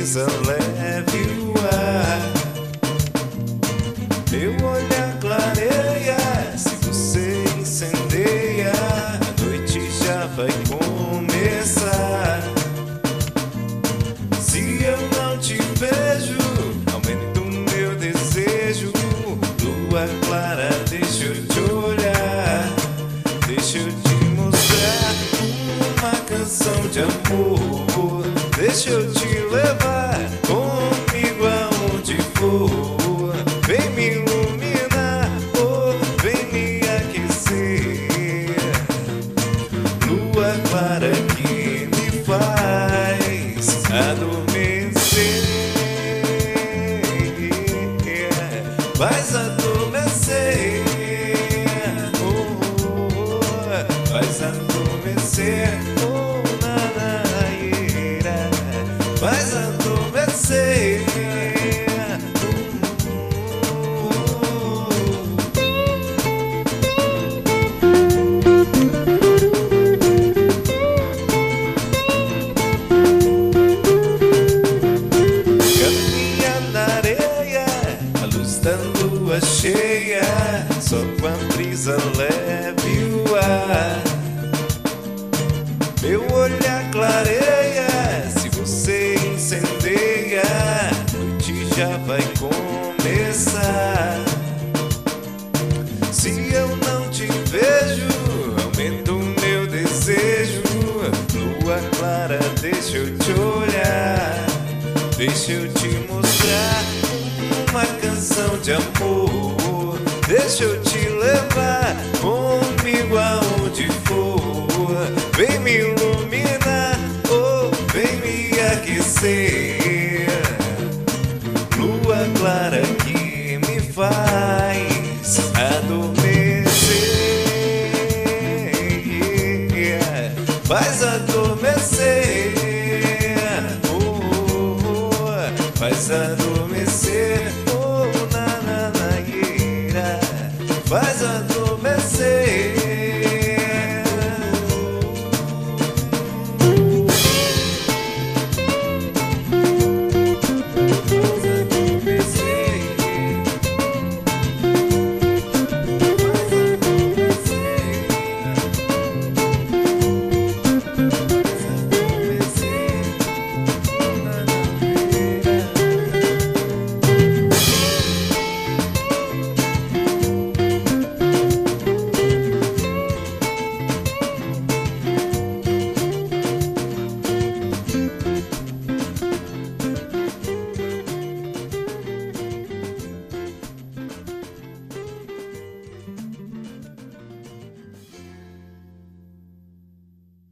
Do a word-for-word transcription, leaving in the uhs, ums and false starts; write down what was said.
brisa leve o ar. Meu olhar clareia, se você incendeia, a noite já vai começar. Se eu não te vejo, aumenta o meu desejo. Lua clara, deixa eu te olhar, deixa eu te mostrar uma canção de amor. Deixa eu te levar comigo aonde for. Vem me iluminar, oh, vem me aquecer. Lua clara que me faz adormecer, faz adormecer, oh, oh, oh, faz adormecer, oh, nanaíra, faz adormecer. Da lua cheia, só com a brisa leve o ar. Meu olhar clareia, se você incendeia, a noite já vai começar. Se eu não te vejo, aumenta o meu desejo. Lua clara, deixa eu te olhar, deixa eu te mostrar uma canção de amor. Deixa eu te levar comigo aonde for. Vem me iluminar, oh, vem me aquecer. Lua clara que me faz adormecer, faz adormecer, oh, oh, oh, faz adormecer.